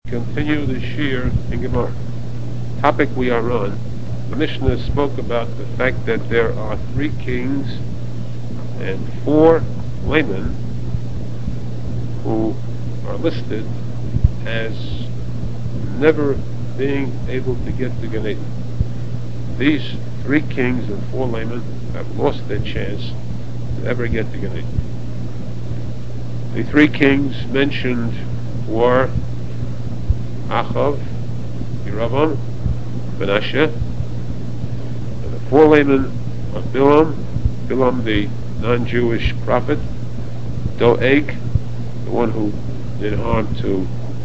Continue the Shir in Gemara. Topic we are on. The Mishnah spoke about the fact that there are 3 kings and 4 laymen who are listed as never being able to get to Gan Eden. These 3 kings and 4 laymen have lost their chance to ever get to Gan Eden. The 3 kings mentioned were Achav, Yeravam, Menashe, and the 4 laymen of Bilam the non-Jewish prophet, Doeg, the one who did harm to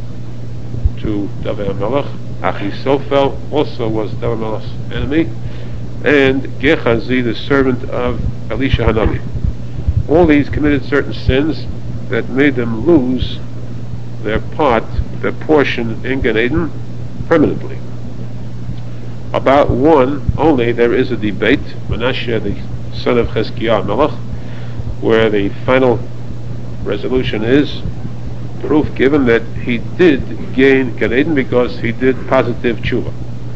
David HaMelech, Achisophel also was David HaMelech's enemy, and Gehazi, the servant of Elisha Hanavi. All these committed certain sins that made them lose their portion in Gan Eden permanently. About one only there is a debate, Menashe, the son of Chizkiah Melech, where the final resolution is proof given that he did gain Gan Eden because he did positive tshuva.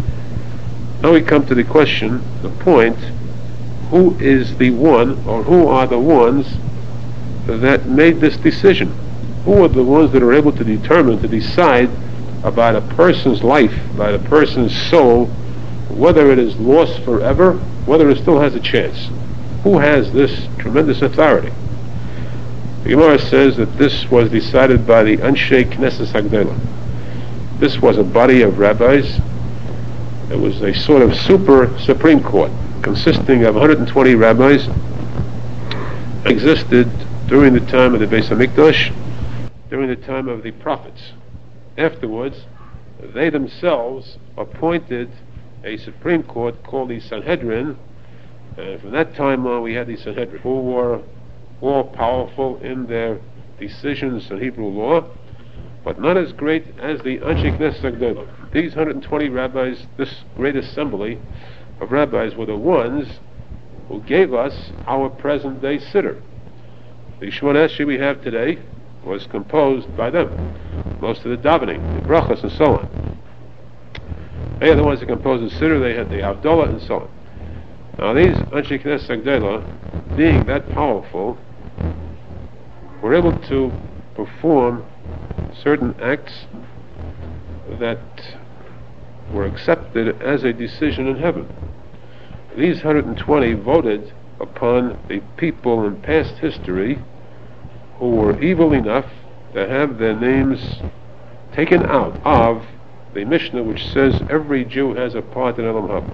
Now we come to the question, the point, who is the one, or who are the ones that made this decision? Who are the ones that are able to decide about a person's life, about a person's soul, whether it is lost forever, whether it still has a chance? Who has this tremendous authority? The Gemara says that this was decided by the Anshe Knesset Hagdolah. This was a body of rabbis. It was a sort of super Supreme Court consisting of 120 rabbis. It existed during the time of the Beis HaMikdash, during the time of the prophets. Afterwards, they themselves appointed a Supreme Court called the Sanhedrin, and from that time on we had the Sanhedrin, who were all powerful in their decisions on Hebrew law, but not as great as the Anshe Knesset Hagdolah. These 120 rabbis, this great assembly of rabbis, were the ones who gave us our present day Siddur. The Shemona Esrei we have today was composed by them. Most of the davening, the brachas, and so on. They are the ones that composed the Siddur. They had the Havdalah and so on. Now these Anshe Knesset Hagdolah, being that powerful, were able to perform certain acts that were accepted as a decision in heaven. These 120 voted upon the people in past history who were evil enough to have their names taken out of the Mishnah, which says every Jew has a part in Olam Haba.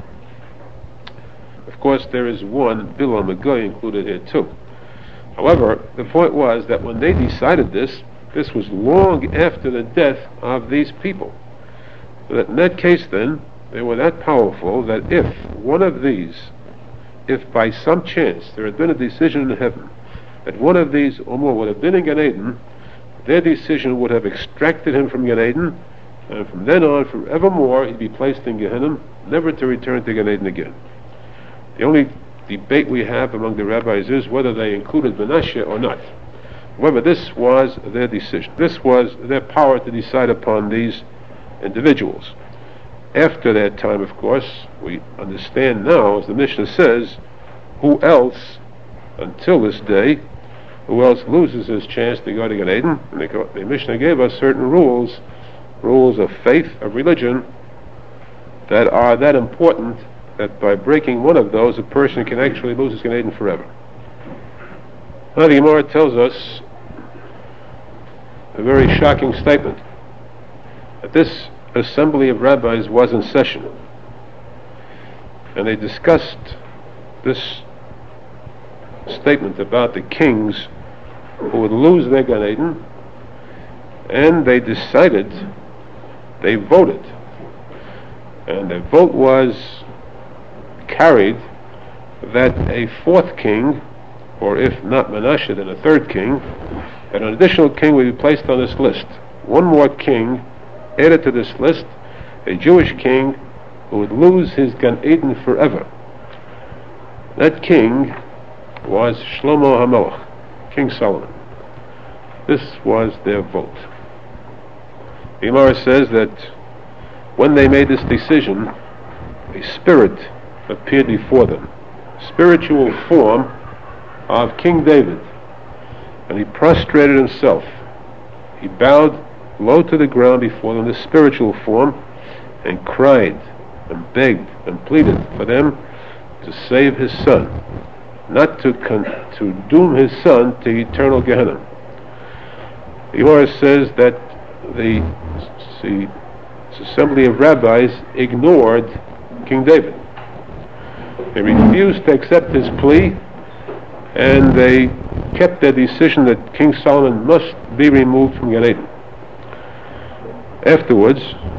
Of course, there is one, Bilam a Goy, included here too. However, the point was that when they decided this was long after the death of these people. So that in that case then, they were that powerful that if one of these, if by some chance there had been a decision in heaven that one of these or more would have been in Gan Eden, their decision would have extracted him from Gan Eden, and from then on, forevermore, he'd be placed in Gehenna, never to return to Gan Eden again. The only debate we have among the rabbis is whether they included Menashe or not. However, this was their decision. This was their power to decide upon these individuals. After that time, of course, we understand now, as the Mishnah says, who else, until this day, who else loses his chance to go to Gan Eden? And the Mishnah gave us certain rules of faith, of religion, that are that important that by breaking one of those, a person can actually lose his Gan Eden forever. Now the Gemara tells us a very shocking statement, that this assembly of rabbis was in session, and they discussed this statement about the kings who would lose their Gan Eden, and they decided, they voted, and the vote was carried that a 4th king, or if not Menashe, then a 3rd king, that an additional king would be placed on this list. One more king added to this list, a Jewish king who would lose his Gan Eden forever. That king was Shlomo HaMelech, King Solomon. This was their vote. The Gemara says that when they made this decision, a spirit appeared before them, spiritual form of King David, and he prostrated himself. He bowed low to the ground before them, this spiritual form, and cried and begged and pleaded for them to save his son, not to doom his son to eternal Gehenna. The Gemara says that the assembly of rabbis ignored King David. They refused to accept his plea, and they kept their decision that King Solomon must be removed from Gan Eden. Afterwards,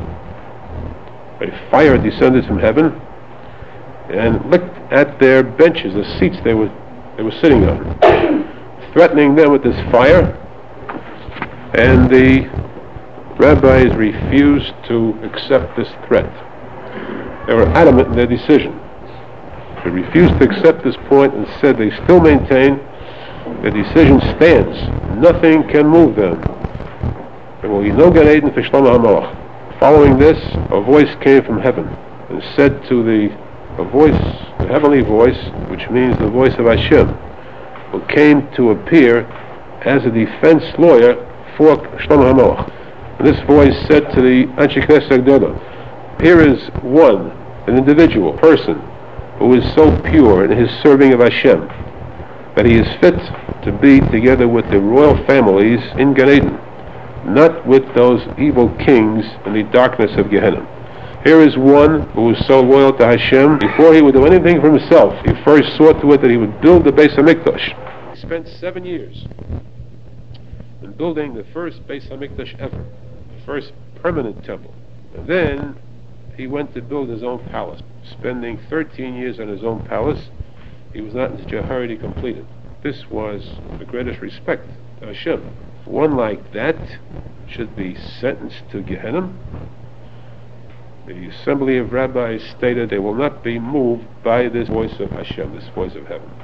a fire descended from heaven and licked at their benches, the seats they were sitting on, threatening them with this fire, and the rabbis refused to accept this threat. They were adamant in their decision. They refused to accept this point and said they still maintain the decision stands. Nothing can move them. There will be no Gan Eden for Shlomo HaMelech. Following this, a voice came from heaven and said to the heavenly voice, which means the voice of Hashem, who came to appear as a defense lawyer for Shlomo HaMelech. And this voice said to the Anshe Knesset Agdola, here is one, an individual person, who is so pure in his serving of Hashem that he is fit to be together with the royal families in Gan Eden, not with those evil kings in the darkness of Gehenna. Here is one who is so loyal to Hashem, before he would do anything for himself, he first saw to it that he would build the Beis HaMikdash. He spent 7 years in building the first Beis HaMikdash ever, the first permanent temple. And then he went to build his own palace. Spending 13 years on his own palace, he was not in such a hurry to complete it. This was the greatest respect to Hashem. One like that should be sentenced to Gehenna. The assembly of rabbis stated they will not be moved by this voice of Hashem, this voice of heaven.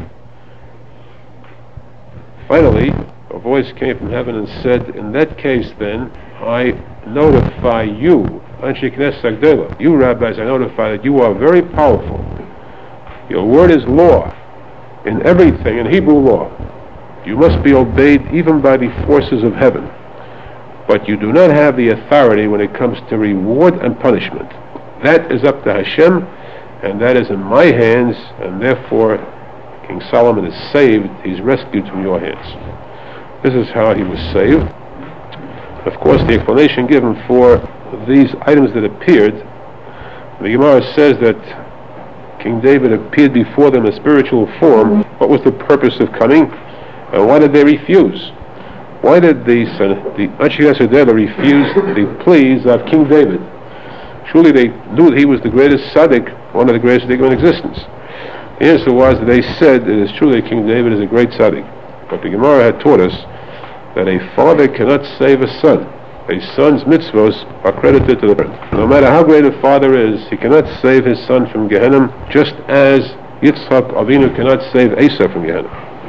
Finally, a voice came from heaven and said, in that case then, I notify you, Anshe Knesset Agdola, you rabbis, I notify that you are very powerful. Your word is law in everything, in Hebrew law. You must be obeyed even by the forces of heaven. But you do not have the authority when it comes to reward and punishment. That is up to Hashem, and that is in my hands, and therefore King Solomon is saved. He's rescued from your hands. This is how he was saved. Of course, the explanation given for these items that appeared, the Gemara says that King David appeared before them in spiritual form. What was the purpose of coming, and why did they refuse? Why did the Anshe Knesset Agdola refuse the pleas of King David? Surely they knew that he was the greatest tzaddik, one of the greatest tzaddikim in existence. The answer was that they said it is true that King David is a great tzaddik, but the Gemara had taught us that a father cannot save a son. A son's mitzvos are credited to the parent. No matter how great a father is, he cannot save his son from Gehenna, just as Yitzchak Avinu cannot save Esau from Gehenna.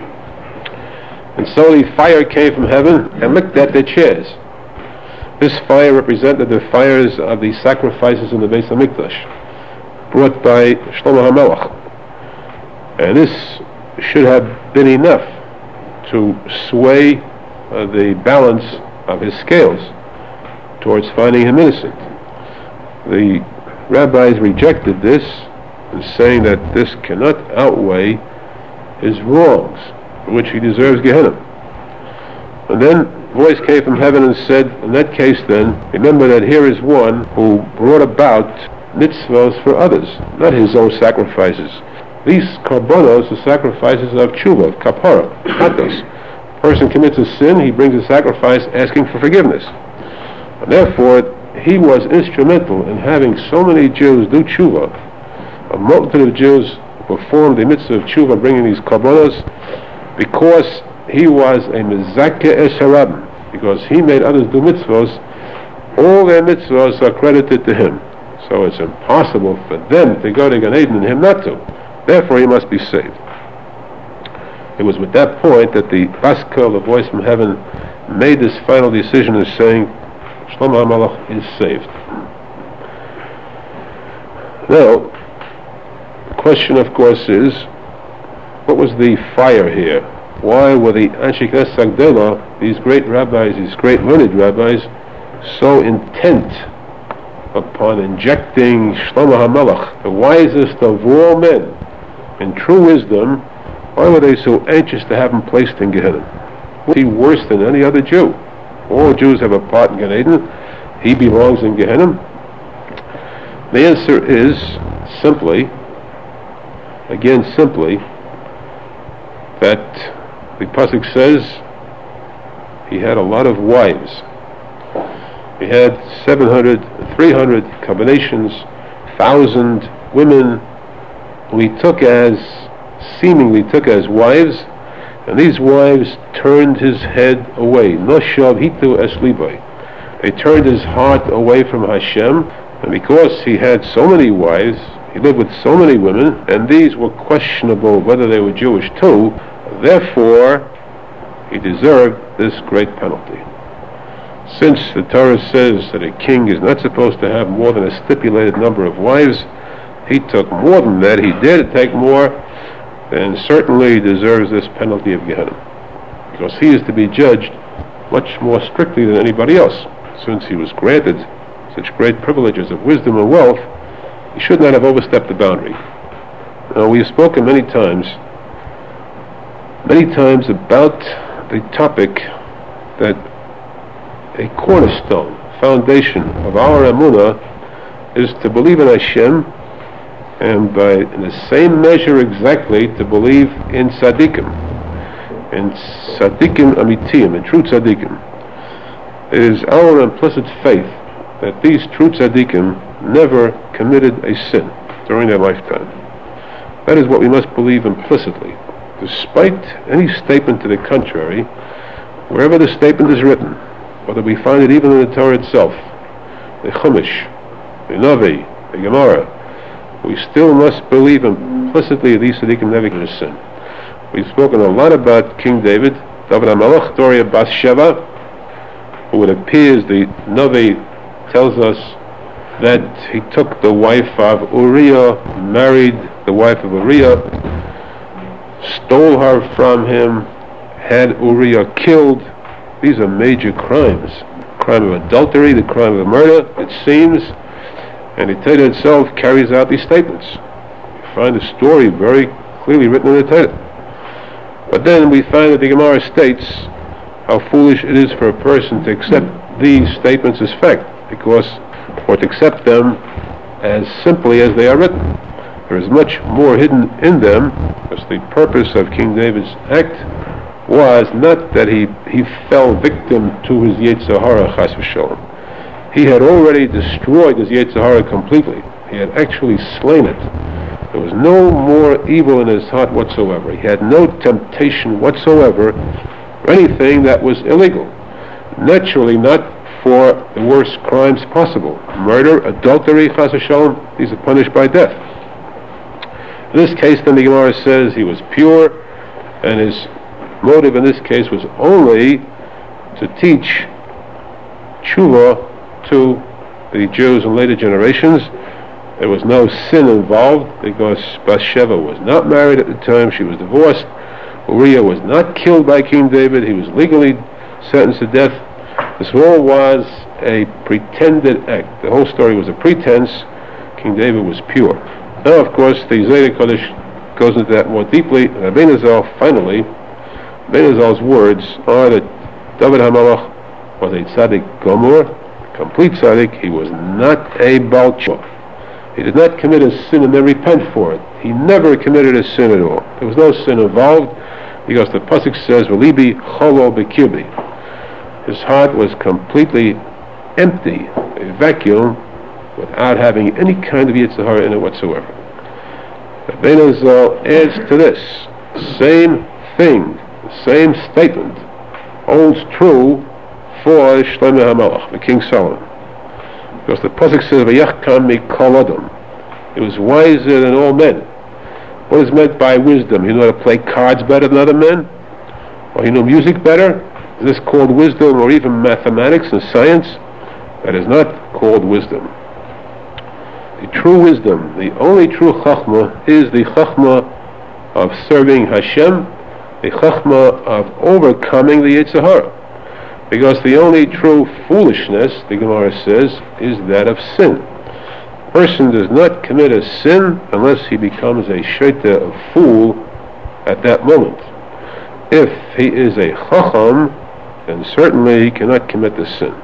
And so the fire came from heaven and licked at their chairs. This fire represented the fires of the sacrifices in the Beis HaMikdash, brought by Shlomo HaMelech. And this should have been enough to sway the balance of his scales towards finding him innocent. The rabbis rejected this, and saying that this cannot outweigh his wrongs, for which he deserves Gehenna. And then a voice came from heaven and said, in that case then, remember that here is one who brought about mitzvahs for others, not his own sacrifices. These karbonos are sacrifices of tshuva, of kapara, chatos. A person commits a sin, he brings a sacrifice asking for forgiveness. And therefore, he was instrumental in having so many Jews do tshuva. A multitude of Jews performed the mitzvah of tshuva, bringing these karbonos, because he was a mezakeh es harabim, because he made others do mitzvahs. All their mitzvahs are credited to him. So it's impossible for them to go to Gan Eden and him not to. Therefore, he must be saved. It was with that point that the Bas Kol, the voice from heaven, made this final decision of saying, Shlomo HaMelech is saved. Now, the question, of course, is, what was the fire here? Why were the Anshe Knesset Agdela, these great rabbis, these great learned rabbis, so intent upon injecting Shlomo HaMelech, the wisest of all men, in true wisdom? Why were they so anxious to have him placed in Gehenna? Was he worse than any other Jew? All Jews have a part in Gan Eden. He belongs in Gehenna. The answer is simply, that the pasuk says he had a lot of wives. He had 300 combinations, 1,000 women who he seemingly took as wives, and these wives turned his head away. Noshav hitu es libay. They turned his heart away from Hashem, and because he had so many wives, he lived with so many women, and these were questionable whether they were Jewish too, therefore he deserved this great penalty. Since the Torah says that a king is not supposed to have more than a stipulated number of wives, he took more than that, he dared to take more, then certainly he deserves this penalty of Gehenna, because he is to be judged much more strictly than anybody else. Since he was granted such great privileges of wisdom and wealth, he should not have overstepped the boundary. Now, we have spoken many times about the topic that a cornerstone, foundation of our emunah is to believe in Hashem, and in the same measure exactly to believe in tzaddikim amitim, in true tzaddikim. It is our implicit faith that these true tzaddikim never committed a sin during their lifetime. That is what we must believe implicitly, despite any statement to the contrary, wherever the statement is written, whether we find it even in the Torah itself, the Chumash, the Navi, the Gemara, we still must believe implicitly these tzaddikim never committed a sin. We've spoken a lot about King David HaMelech, story of Bathsheba, who it appears the Navi tells us that he took the wife of Uriah, married the wife of Uriah, stole her from him, had Uriah killed. These are major crimes. The crime of adultery, the crime of murder, it seems, and the Torah itself carries out these statements. We find the story very clearly written in the Torah. But then we find that the Gemara states how foolish it is for a person to accept these statements as fact, or to accept them as simply as they are written. There is much more hidden in them, because the purpose of King David's act was not that he fell victim to his Yetzer Hara, chas v'sholom. He had already destroyed his Yetzer Hara completely. He had actually slain it. There was no more evil in his heart whatsoever. He had no temptation whatsoever for anything that was illegal. Naturally, not for the worst crimes possible. Murder, adultery, chas v'sholom, these are punished by death. In this case, then, the Gemara says he was pure, and his motive in this case was only to teach tshuva to the Jews in later generations. There was no sin involved, because Bathsheba was not married at the time, she was divorced. Uriah was not killed by King David, he was legally sentenced to death. This all was a pretended act. The whole story was a pretense. King David was pure. Now, of course, the Zayda Kodesh goes into that more deeply. Rabbeinu Zal, finally, Rabbeinu Zal's words are that David HaMelech was a tzaddik gomor, complete tzaddik. He was not a Baal Tshuva. He did not commit a sin and then repent for it. He never committed a sin at all. There was no sin involved, because the pasuk says, "V'libi cholo b'kirbi." His heart was completely empty, a vacuum, without having any kind of Yetzer Hara in it whatsoever. Rabbeinu Zal adds to this, same thing, the same statement holds true for Shlomo HaMelech, the King Solomon. Because the pasuk says, "V'yachkam mikol adam." He was wiser than all men. What is meant by wisdom? He knew how to play cards better than other men? Or he knew music better? Is this called wisdom, or even mathematics and science? That is not called wisdom. The true wisdom, the only true chachma, is the chachma of serving Hashem, the chachma of overcoming the Yetzer Hara. Because the only true foolishness, the Gemara says, is that of sin. A person does not commit a sin unless he becomes a shaita, a fool, at that moment. If he is a chacham, then certainly he cannot commit the sin.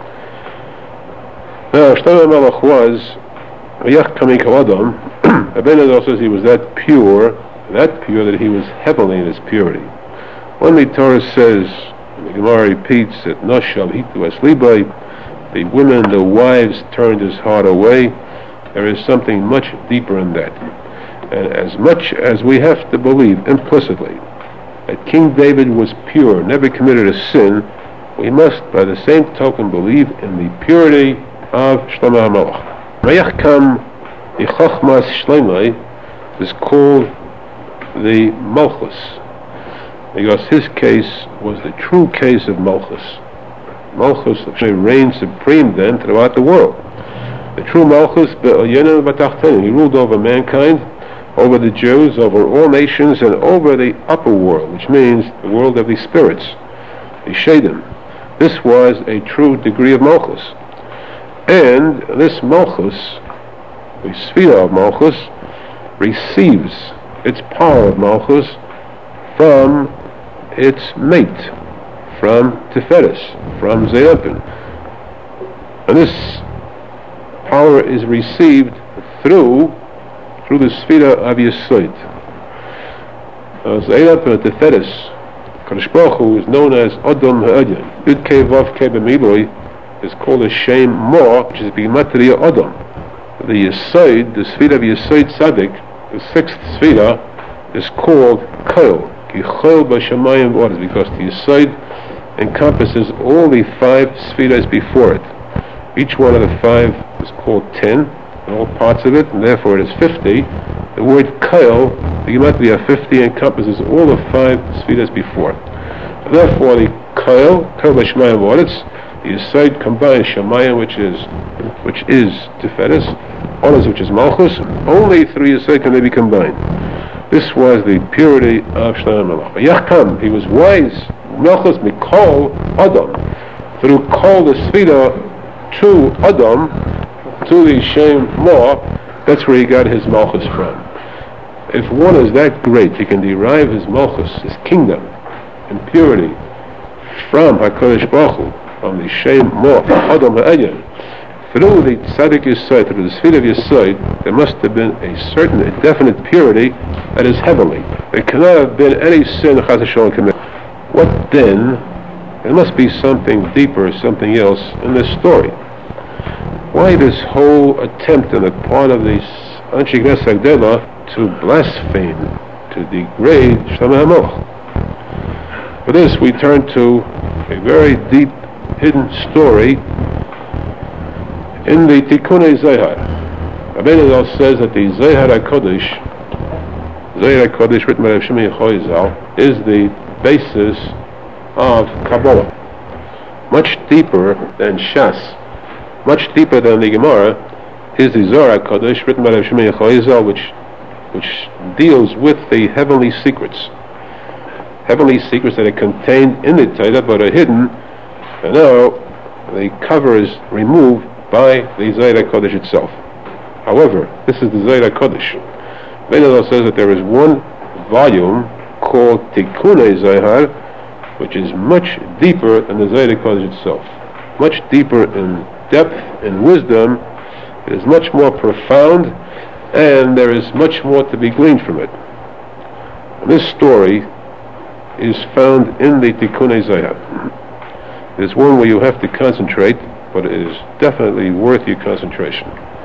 Now, Shlomo Melech was Yach Kamikal Adam. Abinadar says he was that pure that he was heavenly in his purity. When the Torah says, the Gemara repeats that Nashal Hitu Eslibai, the women, the wives turned his heart away, there is something much deeper in that. And as much as we have to believe implicitly that King David was pure, never committed a sin, we must by the same token believe in the purity of Shlomo HaMelech. Vayachkam the Chachmas Shlemai is called the Malchus, because his case was the true case of Malchus. Malchus reigned supreme then throughout the world. The true Malchus, he ruled over mankind, over the Jews, over all nations, and over the upper world, which means the world of the spirits, the Shadim. This was a true degree of Malchus. And this Malchus, the sphere of Malchus, receives its power of Malchus from its mate, from Tiferes, from Ze'apin. And this power is received through the sphere of Yesod. Ze'apin and Tiferes, Kadosh Baruch Hu is known as Adam Ha'adyan. Yud Kei Vav Kei B'Miloi is called a Shem Mo, which is B'Gematria Adam. The Yesod, the sphere of Yesod Tzaddik, the sixth sphere, is called Koil, Ki Chol B'Shamayim V'Oretz, because the Yesod encompasses all the five spheres before it. Each one of the five is called 10, and all parts of it, and therefore it is 50. The word Koil, the Gematria 50, encompasses all the five spheres before it. And therefore the Koil B'Shamayim V'Oretz, the Yesod combines Shamayim, which is Tiferes, Oretz, which is Malchus. Only through Yesod can they be combined. This was the purity of Shlomo Melech. Yachkam, he was wise. Malchus Mikol Adam, through Kol the Sfira to Adam, to the Shem Mo. That's where he got his Malchus from. If one is that great, he can derive his Malchus, his kingdom, in purity, from HaKadosh Baruch Hu, from the Shem Mo, Adam Ha'adyan. Through the Tzaddik Yesod, through the Sfira of Yesod, there must have been a certain, a definite purity that is heavenly. There cannot have been any sin Chas v'Shalom committed. What then? There must be something deeper, something else in this story. Why this whole attempt on the part of the Anshe Knesset Hagdolah to blaspheme, to degrade Shlomo HaMelech? For this we turn to a very deep, hidden story in the Tikkunei Zohar. Abinadar says that the Zohar HaKodesh written by Rav Shimon Yochai Zal, is the basis of Kabbalah. Much deeper than Shas, much deeper than the Gemara, is the Zohar HaKodesh written by Rav Shimon Yochai Zal, which deals with the heavenly secrets that are contained in the Torah but are hidden, and now the cover is removed by the Zohar HaKodesh itself. However, this is the Zohar HaKodesh. Abinadar says that there is one volume called Tikkunei Zohar, which is much deeper than the Zohar HaKodesh itself. Much deeper in depth and wisdom. It is much more profound, and there is much more to be gleaned from it. And this story is found in the Tikkunei Zohar. It is one where you have to concentrate, but it is definitely worth your concentration.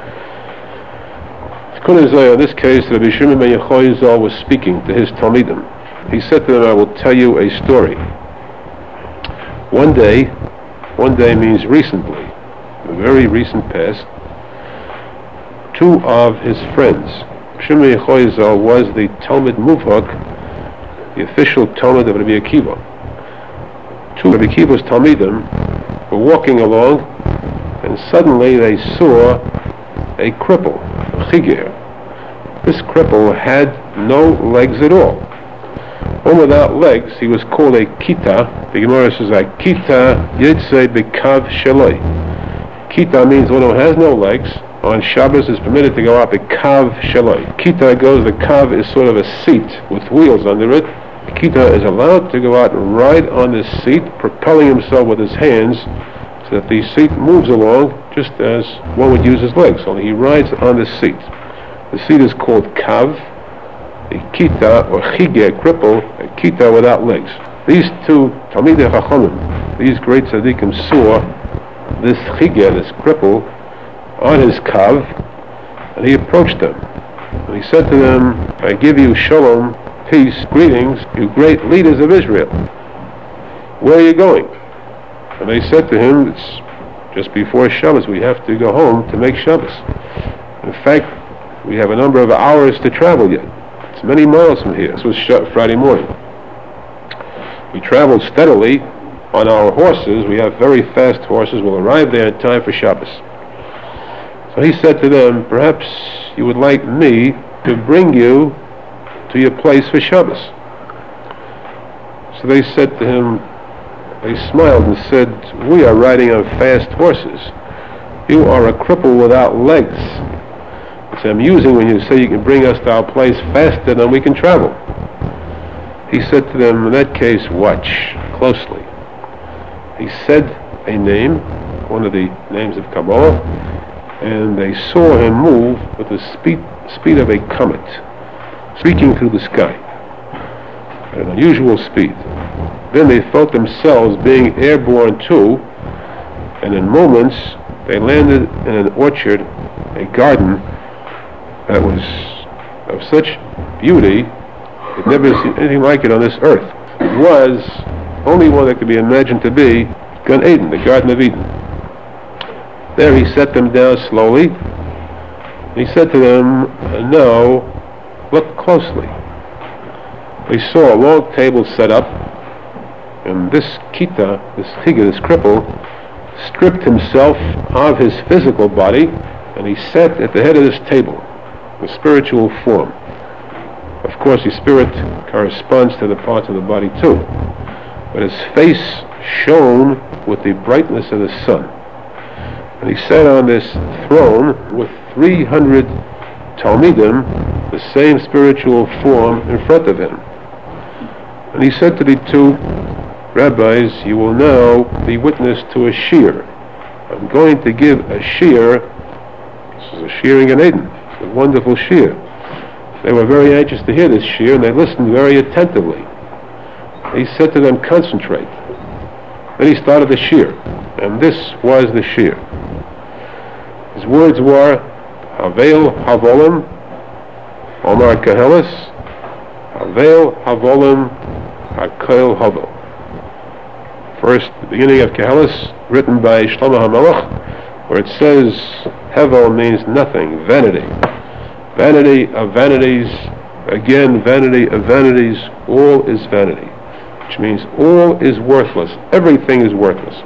Tikkunei Zohar, in this case, Rabbi Shimon ben Yochai Zal was speaking to his Talmidim. He said to them, I will tell you a story. One day means recently, a very recent past, two of his friends. Shimon ben Yochai Zal was the Talmid Muvhak, the official Talmid of Rabbi Akiva. Two of Rabbi Akiva's Talmidim were walking along, and suddenly they saw a cripple, a chiger. This cripple had no legs at all. One without legs, he was called a kita. The Gemara says, kita yitzei bekav sheloi. Kita means one who has no legs. On Shabbos is permitted to go up a kav sheloi. Kita goes, the kav is sort of a seat with wheels under it. Kita is allowed to go out and ride on this seat, propelling himself with his hands so that the seat moves along just as one would use his legs, only he rides on the seat. The seat is called kav, a kita or chige, cripple, a kita without legs. These two Talmidei Chachamim, these great tzaddikim, saw this chige, this cripple, on his kav, and he approached them. And he said to them, I give you shalom, peace, greetings, you great leaders of Israel. Where are you going? And they said to him, it's just before Shabbos, we have to go home to make Shabbos. In fact, we have a number of hours to travel yet. It's many miles from here. This was Friday morning. We traveled steadily on our horses. We have very fast horses. We'll arrive there in time for Shabbos. So he said to them, perhaps you would like me to bring you to your place for Shabbos. So they said to him, they smiled and said, we are riding on fast horses. You are a cripple without legs. It's amusing when you say you can bring us to our place faster than we can travel. He said to them, in that case, watch closely. He said a name, one of the names of Kabbalah, and they saw him move with the speed of a comet, streaking through the sky at an unusual speed. Then they felt themselves being airborne too, and in moments they landed in an orchard, a garden that was of such beauty, they'd never seen anything like it on this earth. It was only one that could be imagined to be Gan Eden, the Garden of Eden. There he set them down slowly. He said to them, now look closely. They saw a long table set up, and this kita, this chiga, this cripple, stripped himself of his physical body, and he sat at the head of this table, the spiritual form. Of course, the spirit corresponds to the parts of the body too, but his face shone with the brightness of the sun. And he sat on this throne with 300 Talmidim, the same spiritual form, in front of him. And he said to the two rabbis, you will now be witness to a shear. I'm going to give a shear. This is a shearing in Eden, a wonderful shear. They were very anxious to hear this shear, and they listened very attentively. He said to them, concentrate. Then he started the shear, and this was the shear. His words were, Havel Havolim, Omar Kahelis, Havel Havolim, HaKoil Havel. First, the beginning of Kahelis, written by Shlomo HaMelech, where it says, Hevel means nothing, vanity. Vanity of vanities, again, vanity of vanities, all is vanity. Which means all is worthless, everything is worthless.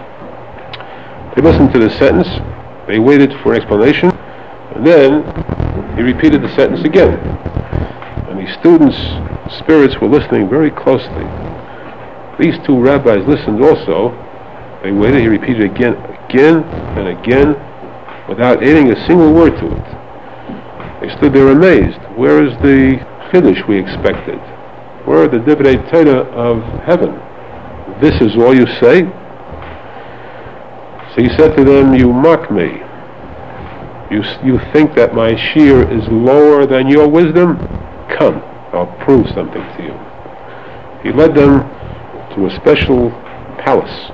They listened to the sentence, they waited for an explanation, and then he repeated the sentence again. And the students' spirits were listening very closely. These two rabbis listened also. They waited, he repeated again and again, without adding a single word to it. They stood there amazed. Where is the chiddush we expected? Where are the divrei Torah of heaven? This is all you say? So he said to them, you mock me. You think that my shear is lower than your wisdom? Come, I'll prove something to you. He led them to a special palace.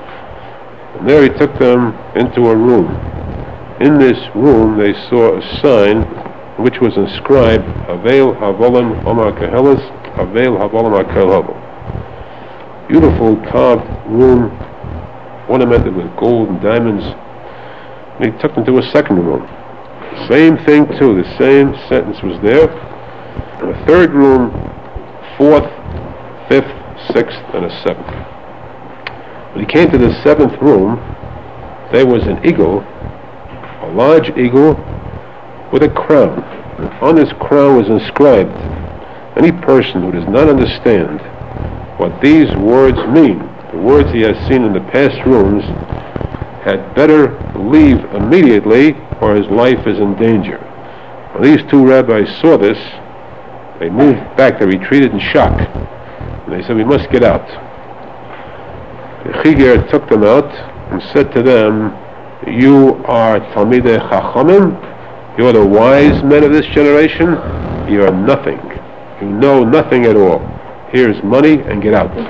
And there he took them into a room. In this room they saw a sign which was inscribed, Havel Havolim Omar Kahelis, Havel Havolim HaKoil Havel. Beautiful carved room, ornamented with gold and diamonds. And he took them to a second room. Same thing too, the same sentence was there. And a third room, fourth, fifth, sixth, and a seventh. When he came to the seventh room, there was an eagle, a large eagle with a crown. On this crown was inscribed, any person who does not understand what these words mean, the words he has seen in the past rooms, had better leave immediately or his life is in danger. When these two rabbis saw this, they moved back, they retreated in shock. And they said, we must get out. The Chiger took them out and said to them, you are Talmidei Chachamim, you are the wise men of this generation, you are nothing. You know nothing at all. Here's money and get out.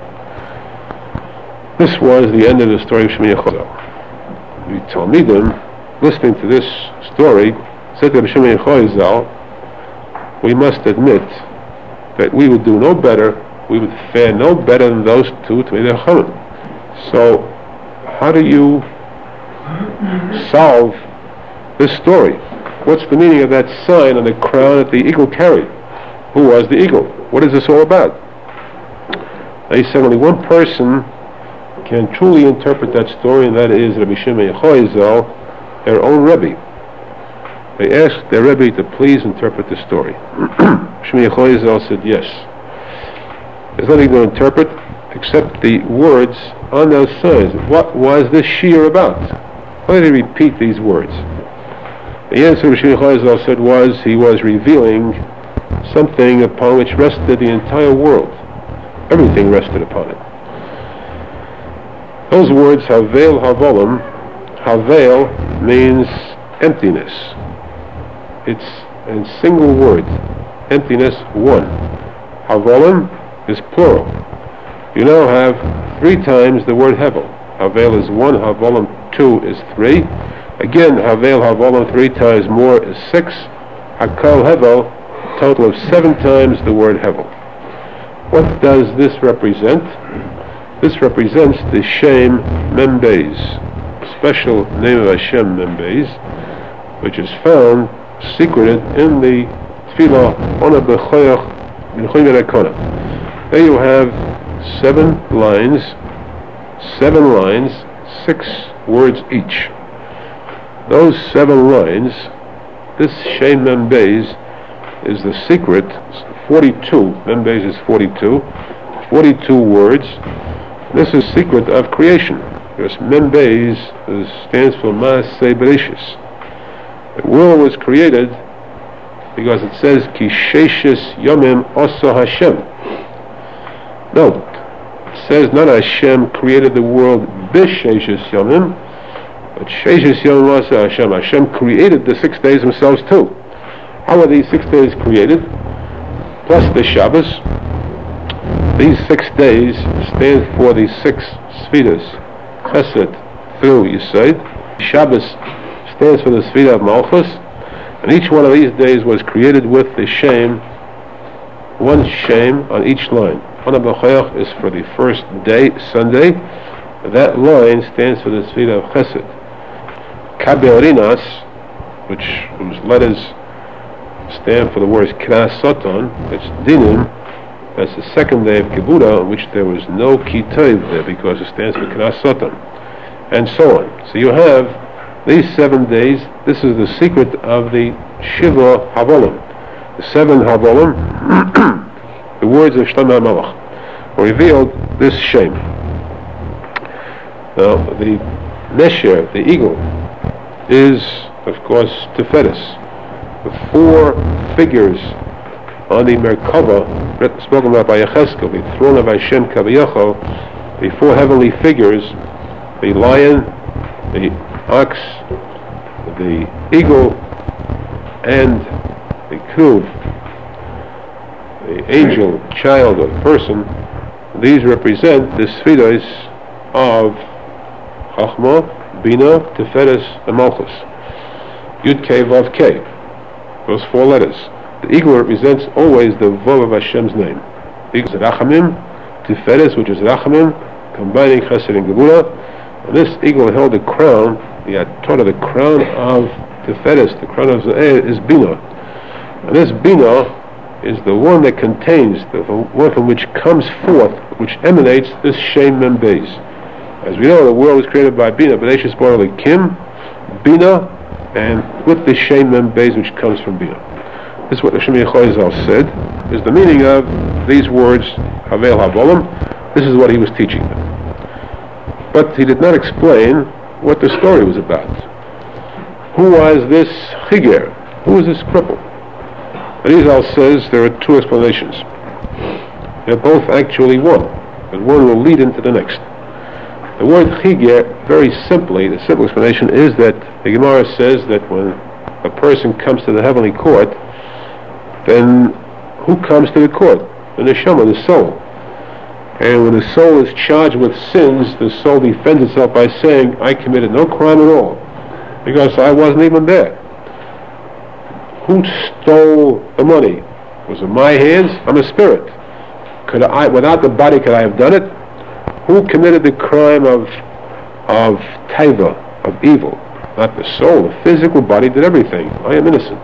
This was the end of the story of Shmi Yechozel. The Talmidim, listening to this story, said to Shmi Yechozel, we must admit that we would do no better, we would fare no better than those two Talmidei Chachamim. So, how do you solve this story? What's the meaning of that sign on the crown that the eagle carried? Who was the eagle? What is this all about? They said only one person can truly interpret that story, and that is Rabbi Shimon Yechozel, their own Rebbe. They asked their Rebbe to please interpret the story. Shimon Yechozel said yes. There's nothing to interpret except the words on those signs. What was this shiur about? Why did he repeat these words? The answer Shimon Yechozel said was he was revealing something upon which rested the entire world. Everything rested upon it. Those words, Havel Havolim, Havel means emptiness. It's in single word. Emptiness, one. Havolim is plural. You now have 3 times the word Hevel. Havel is 1, Havolim 2 is 3. Again, Havel Havolim 3 times more is 6. Hakal Hevel, total of 7 times the word Hevel. What does this represent? This represents the Shem Mem Beis, special name of Hashem Mem Beis, which is found secreted in the Tefillah Ona B'Choyach B'Choyim Erakona. There you have 7 lines, 6 words each. Those 7 lines, this Shem Mem Beis is the secret. 42, Mem Beis is 42 words. This is secret of creation, because Mem Beis stands for Maaseh Bereshis. The world was created because it says Ki Sheishis Yomim Osa Hashem. Note, it says not Hashem created the world B'Sheishis Yomim, but Sheishis Yomim Osa Hashem. Hashem created the 6 days themselves too. How are these 6 days created? Plus the Shabbos. These 6 days stand for the 6 Sfidas, Chesed through Yesod. Shabbos stands for the Sfida of Malchus, and each one of these days was created with the Shem, one Shem on each line. Hana B'Choyach is for the first day, Sunday. That line stands for the Sfida of Chesed. Kabel whose letters stand for the words Knas Soton, it's Dinim. That's the second day of Kibbutah, on which there was no Kitov there because it stands for Knas Soton, and so on. So you have these 7 days. This is the secret of the Shiva Havolim. The 7 Havolim, the words of Shlomo HaMelech, revealed this Shem. Now, the Nesher, the eagle, is, of course, Tiferet. The 4 figures on the Merkava, spoken about by Yechezkel, the throne of Hashem Kaviyachol, the 4 heavenly figures, the lion, the ox, the eagle, and the Kruv, the angel, child, or person. These represent the Sfidos of Chachma, Bina, Tiferet, and Malchus. Yud Kei Vav Kei. Those 4 letters. The eagle represents always the Vav of Hashem's name. The eagle is Rachamim, Tiferet, which is Rachamim, combining Chesed and Geburah. And this eagle held a crown, the Torah, the crown of Tiferet, the crown of Ze'er, is Bina. And this Bina is the one that contains, the one from which comes forth, which emanates this Shem Mem Beis. As we know, the world was created by Bina, Bereshis bara Elokim, Bina, and with the Shem Mem Beis, which comes from Bina. This is what the Shemi Chazal said, is the meaning of these words, Havel Havolim. This is what he was teaching them. But he did not explain what the story was about. Who was this Chiger? Who was this cripple? Arizal says there are two explanations. They're both actually one, but one will lead into the next. The word Chiger, very simply, the simple explanation is that the Gemara says that when a person comes to the heavenly court, then who comes to the court? The neshama, the soul. And when the soul is charged with sins, the soul defends itself by saying, I committed no crime at all, because I wasn't even there. Who stole the money? Was it my hands? I'm a spirit. Without the body, could I have done it? Who committed the crime of taiva, of evil? Not the soul. The physical body did everything. I am innocent.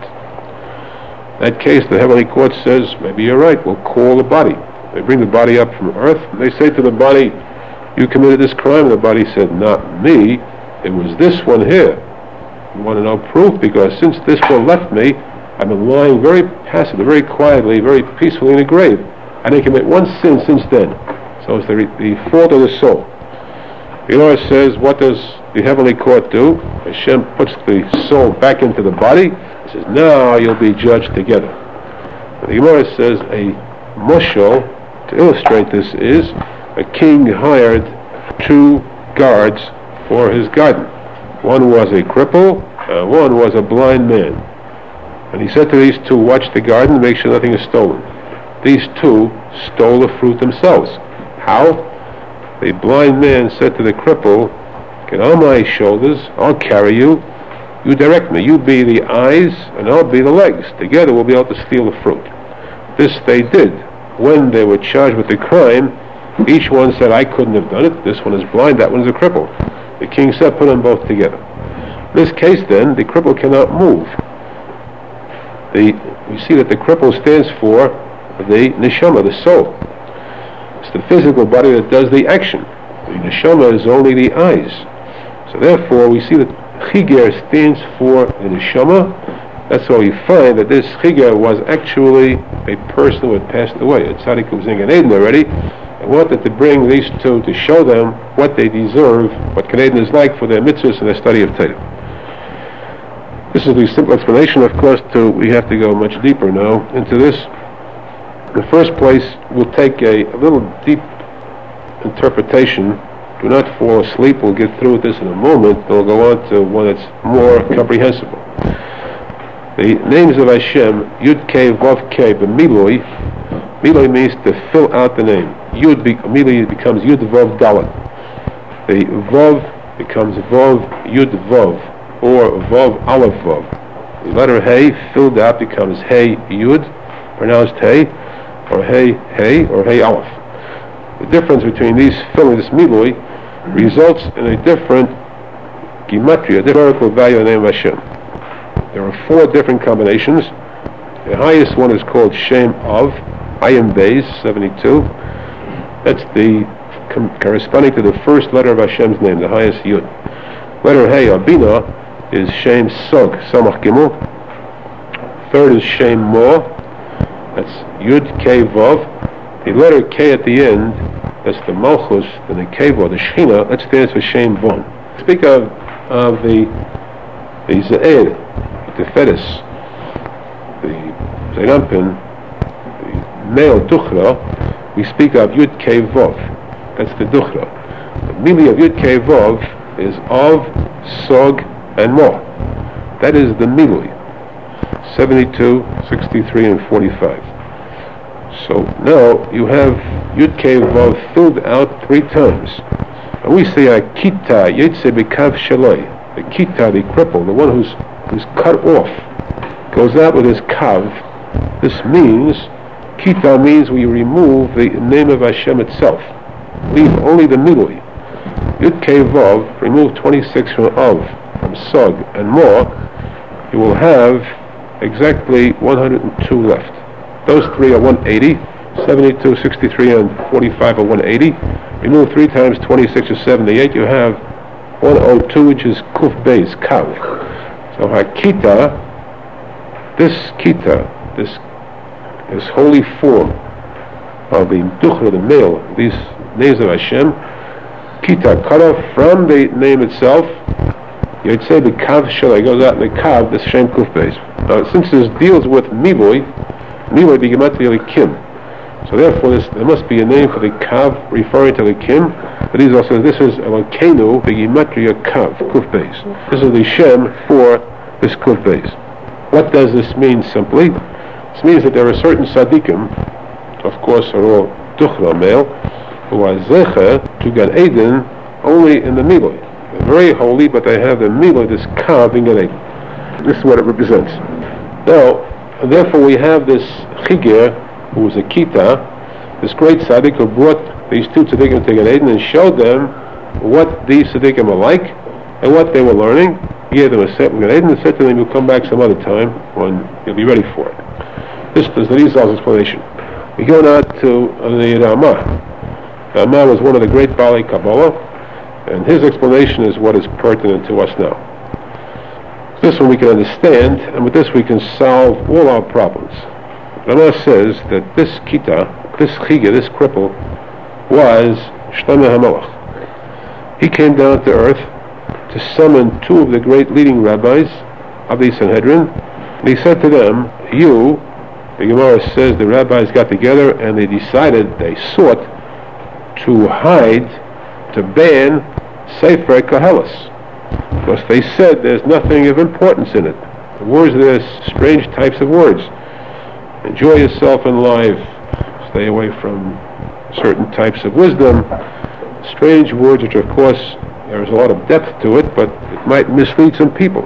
In that case, the heavenly court says, maybe you're right, we'll call the body. They bring the body up from earth, and they say to the body, you committed this crime, and the body said, not me, it was this one here. You want to know proof? Because since this one left me, I've been lying very passively, very quietly, very peacefully in the grave. I didn't commit one sin since then. So it's the fault of the soul. The Lord says, what does the heavenly court do? Hashem puts the soul back into the body. He says, now you'll be judged together. And the Gemara says a mushal, to illustrate this, is a king hired 2 guards for his garden. One was a cripple, one was a blind man. And he said to these 2, watch the garden and make sure nothing is stolen. These 2 stole the fruit themselves. How? The blind man said to the cripple, get on my shoulders, I'll carry you, you direct me, you be the eyes and I'll be the legs. Together we'll be able to steal the fruit. This they did. When they were charged with the crime, each one said, I couldn't have done it, this one is blind, that one is a cripple. The king said, put them both together. In this case then, the cripple cannot move. We see that the cripple stands for the neshama, the soul. It's the physical body that does the action. The neshama is only the eyes. So therefore we see that Chiger stands for the neshama. That's why we find that this Chiger was actually a person who had passed away. A tzaddik who was in Gan Eden already, and wanted to bring these 2 to show them what they deserve, what Gan Eden is like for their mitzvahs and their study of Torah. This is the simple explanation. Of course, we have to go much deeper now into this. In the first place, we'll take a little deep interpretation. Do not fall asleep. We'll get through with this in a moment. We'll go on to one that's more comprehensible. The names of Hashem, Yud Kei Vav Kei, B'Miloi. Miloi means to fill out the name. Yud immediately becomes Yud Vav Dalet. The Vav becomes Vav Yud Vav, or Vav Aleph Vav. The letter Hey filled out becomes Hey Yud, pronounced Hey, or Hey Hey, or Hey Aleph. The difference between these filling, this Miloi, results in a different gematria, numerical value of the name of Hashem. There are 4 different combinations. The highest one is called Shem Av, Ayin Beis, 72. That's the corresponding to the first letter of Hashem's name, the highest Yud. Letter Hey, Abina, is Shem Sog, Samach Gimel. Third is Shem Mo, that's Yud Kei Vav. The letter K at the end, that's the Malchus, and the Kei Vav, the Shechina, that stands for Shem Von. Speak of the Ze'er, the Fetus, the Zerampin, the male Duchra, we speak of Yud Kei Vav. That's the Duchra. The meaning of Yud Kei Vav is of, Sog, and Mo. That is the Milui. 72, 63, and 45. So now you have Yud Kei Vav filled out 3 times. And we say a Kita Yetze B'Kav Shaloi. The Kita, the cripple, the one who's cut off, goes out with his Kav. This means, Kita means we remove the name of Hashem itself. Leave only the Milui. Yud Kei Vav, remove 26 from Av, from Sog, and more, you will have exactly 102 left. Those 3 are 180, 72, 63, and 45 are 180. Remove 3 times 26 is 78. You have 102, which is Kuf Beis, Kav. So Hakita, this holy form of the Duchra, the male, these names of Hashem, Kita, cut off from the name itself. You'd say the Kav Shalai goes out in the Kav, this Shem Kuf Beis. Now, since this deals with Mivoy the Gematria Kim. So therefore, there must be a name for the Kav referring to the Kim. But he's also, this is Elokenu, the Gematria Kav, Kuf Beis. This is the Shem for this Kuf Beis. What does this mean simply? This means that there are certain Tzaddikim, of course are all Duchra male, who are Zecher to Gan Eden only in the Miloy. They're very holy, but they have the Miloy, this Kav in Gan Eden. This is what it represents. Now, therefore we have this Chigir, who was a Kita, this great Tzaddik who brought these 2 Tzaddikim to Gan Eden and showed them what these Tzaddikim are like and what they were learning. He gave them a set in Gan Eden and said to them, you'll come back some other time when you'll be ready for it. This is the Rizal's explanation. We go now to the Ramah. Ramah was one of the great Baalei Kabbalah, and his explanation is what is pertinent to us now. This one we can understand, and with this we can solve all our problems. Ramah says that this Kita, this Chigir, this cripple, was Shlomo HaMelech. He came down to earth to summon 2 of the great leading rabbis of the Sanhedrin, and he said to them, you, the Gemara says the rabbis got together and they sought to hide, to ban Sefer Koheles, because they said there's nothing of importance in it. The words, there's strange types of words. Enjoy yourself in life, stay away from certain types of wisdom, strange words which of course there is a lot of depth to it, but it might mislead some people.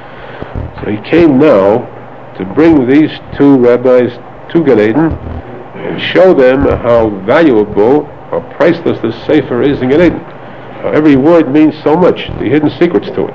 So he came now to bring these 2 rabbis to Gan Eden and show them how valuable or priceless this Sefer is in Gan Eden. Every word means so much, the hidden secrets to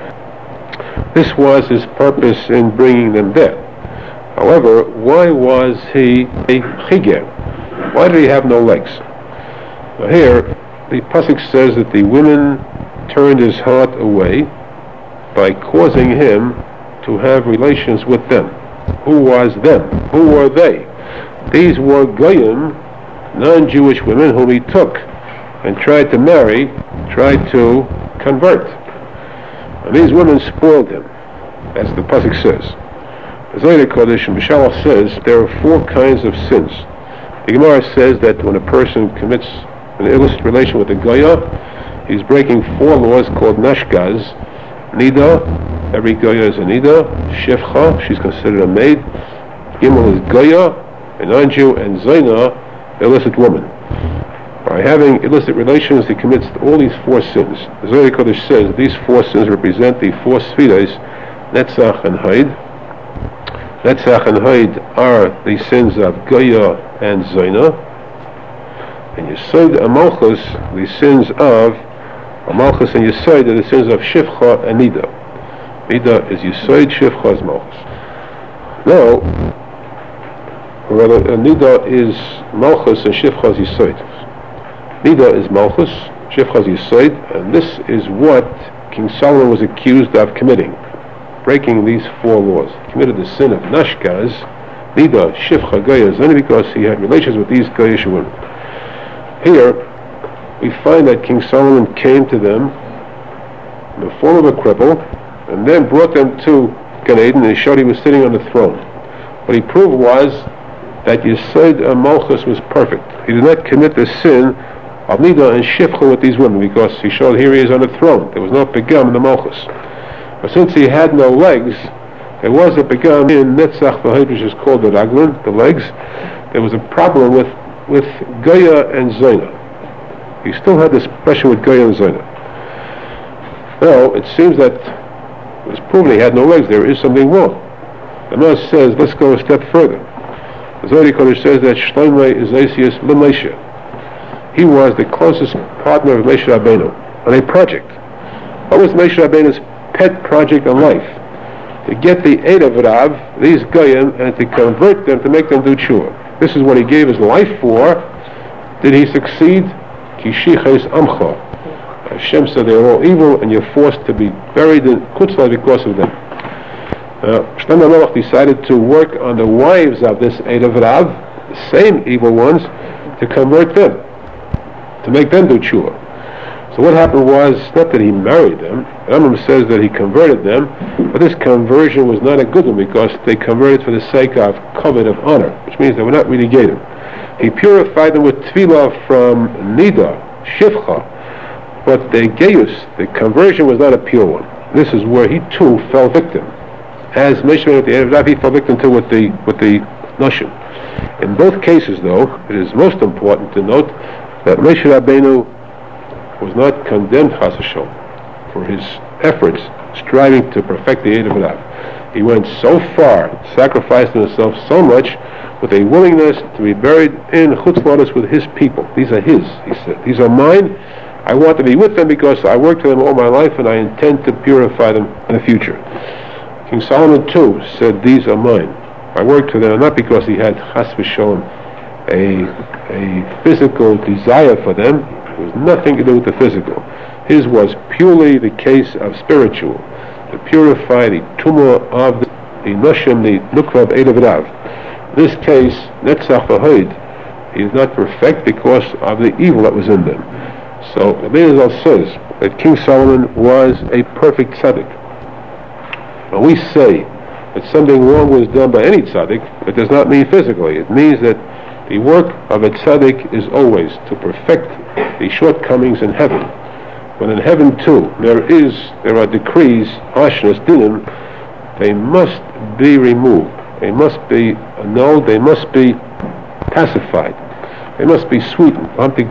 it. This was his purpose in bringing them there. However, why was he a Chigir? Why did he have no legs? Now here, the Pasuk says that the women turned his heart away by causing him to have relations with them. Who was them? Who were they? These were Goyim, non-Jewish women whom he took and tried to marry, tried to convert. And these women spoiled him, as the Pasuk says. The Zohar Kodesh and Mishalach says there are 4 kinds of sins. The Gemara says that when a person commits an illicit relation with a Goya, he's breaking 4 laws called Nashgaz. Nida, every Goya is a Nida. Shefcha, she's considered a maid. Gimel is Goya, a non-Jew, and Zaina, illicit woman. By having illicit relations, he commits all these 4 sins. The Zohar Kodesh says these 4 sins represent the 4 Sfidas, Netzach and Haid. Netzach and Haid are the sins of Goya and Zaina. And Yesod and Malchus, the sins of Malchus and Yesod are the sins of Shifcha and Nida. Nida is Yesod, Shifcha is Malchus. Now, rather, Nida is Malchus and Shifcha is Yesod. Nida is Malchus, Shifcha is Yesod, and this is what King Solomon was accused of committing, breaking these 4 laws. He committed the sin of Nashgaz, Nida, Shifcha, Goya, only because he had relations with these Goyish women. Here, we find that King Solomon came to them in the form of a cripple, and then brought them to Gan Eden, and he showed he was sitting on the throne. What he proved was that Yesod Malchus was perfect. He did not commit the sin of Nida and Shifcha with these women, because he showed here he is on the throne. There was no Pegam in the Malchus. But since he had no legs, there was a Pegam in Netzach V'Haid, which is called the Raglan, the legs. There was a problem with Goya and Zaina. He still had this pressure with Goya and Zaina. Now, it seems that it was proven he had no legs. There is something wrong. The Mas says, let's go a step further. The Zohar Kodesh says that Shlomo is Asius L'Moshe. He was the closest partner of Moshe Rabbeinu on a project. What was Moshe Rabbeinu's pet project in life? To get the Eid of Rav, these Goyim, and to convert them, to make them do tshuva. This is what he gave his life for. Did he succeed? Kishiches Amcha. Hashem said they are all evil and you're forced to be buried in Chutzla because of them. Shlomo HaMelech decided to work on the wives of this Erev Rav, the same evil ones, to convert them, to make them do tshuva. So what happened was, not that he married them, Rambam says that he converted them, but this conversion was not a good one because they converted for the sake of covet of honor, which means they were not really gated. He purified them with tefillah from nida, shivcha, but the geyus, the conversion was not a pure one. This is where he too fell victim. As mentioned at the end of that, he fell victim too with the noshim. In both cases, though, it is most important to note that Moshe Rabbeinu was not condemned, chas v'shalom, for his efforts striving to perfect the Erev Rav. He went so far, sacrificed himself so much, with a willingness to be buried in Chutz La'aretz with his people. These are his, he said. These are mine. I want to be with them because I worked for them all my life and I intend to purify them in the future. King Solomon too said, these are mine. I worked for them not because he had chas v'shalom a physical desire for them. It was nothing to do with the physical. His was purely the case of spiritual, to purify the tumor of the noshim, the nukva of Erev Rav. In this case, netzach v'hoid, he is not perfect because of the evil that was in them. So Rabbi Elazar says that King Solomon was a perfect tzaddik. When we say that something wrong was done by any tzaddik, it does not mean physically. It means that the work of a tzaddik is always to perfect the shortcomings in heaven. But in heaven too, there are decrees, harshness, dinim, they must be removed. They must be annulled. They must be pacified. They must be sweetened.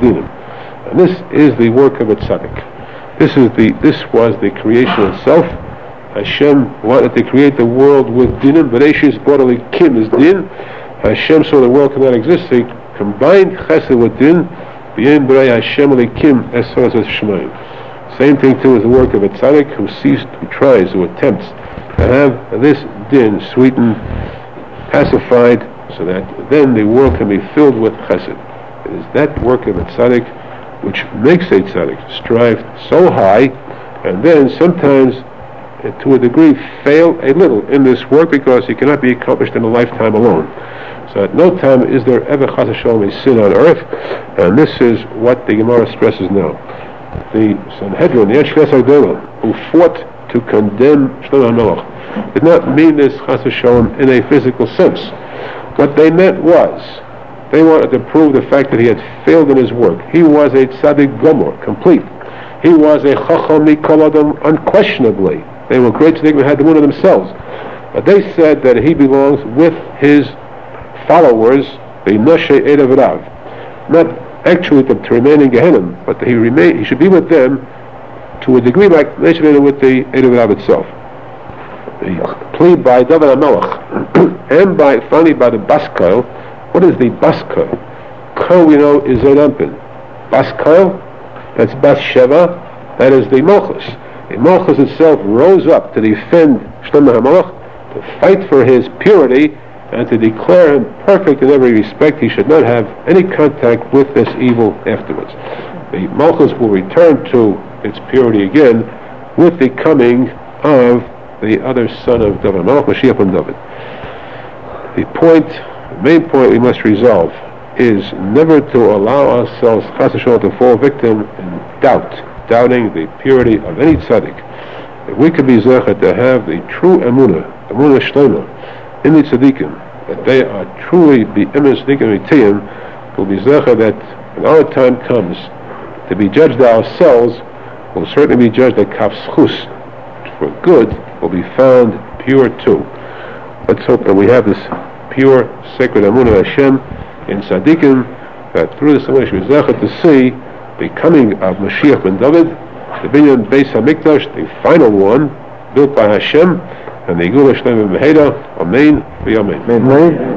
And this is the work of a tzaddik. This was the creation itself. Hashem wanted to create the world with dinim. Bereshis bodily kim is din. Hashem saw the world cannot exist. So he combined chesed with din. B'yein b'rei Hashem elikim esor as shemaim. Same thing too as the work of a tzaddik who tries, who attempts to have this din sweetened, pacified, so that then the world can be filled with chesed. It is that work of a tzaddik which makes a tzaddik strive so high, and then sometimes, to a degree, fail a little in this work because it cannot be accomplished in a lifetime alone. So at no time is there ever chas v'shalom a sin on earth, and this is what the Gemara stresses now. The Sanhedrin, the Yesh Agdola, who fought to condemn Shlomo HaMelech, did not mean this chas v'shalom in a physical sense. What they meant was, they wanted to prove the fact that he had failed in his work. He was a tzaddik gomor, complete. He was a chacham mikol adam, unquestionably. They were great tzaddikim who had the moon of themselves. But they said that he belongs with his followers, the Noshe Erev Rav. Not actually to remain in Gehenna, but he should be with them to a degree like they should be with the Erev Rav itself. The plea by David HaMelech and finally by the Baskoil. What is the Baskoil? Koil, we know, is Zodampin. Baskoil, that's Bas Sheva, that is the Malchus. The Malchus itself rose up to defend Shlomo HaMelech, to fight for his purity, and to declare him perfect in every respect. He should not have any contact with this evil afterwards. The Malchus will return to its purity again with the coming of the other son of David, Malach Mashiach ben David. The main point we must resolve is never to allow ourselves chas v'shalom to fall victim in doubting the purity of any tzaddik. If we could be zecher to have the true emunah shlema in the tzaddikim, that they are truly the emes tzaddikim mitiyim, we'll be zecher that when our time comes to be judged ourselves, we'll certainly be judged at kaf schus for good, will be found pure too. Let's hope that we have this pure, sacred emunah Hashem in tzaddikim, that through this emunah we be zecher to see the coming of Mashiach ben David, the binyan Beis HaMikdash, the final one, built by Hashem, and the Gula Shlema Meheda. Amen. Amen.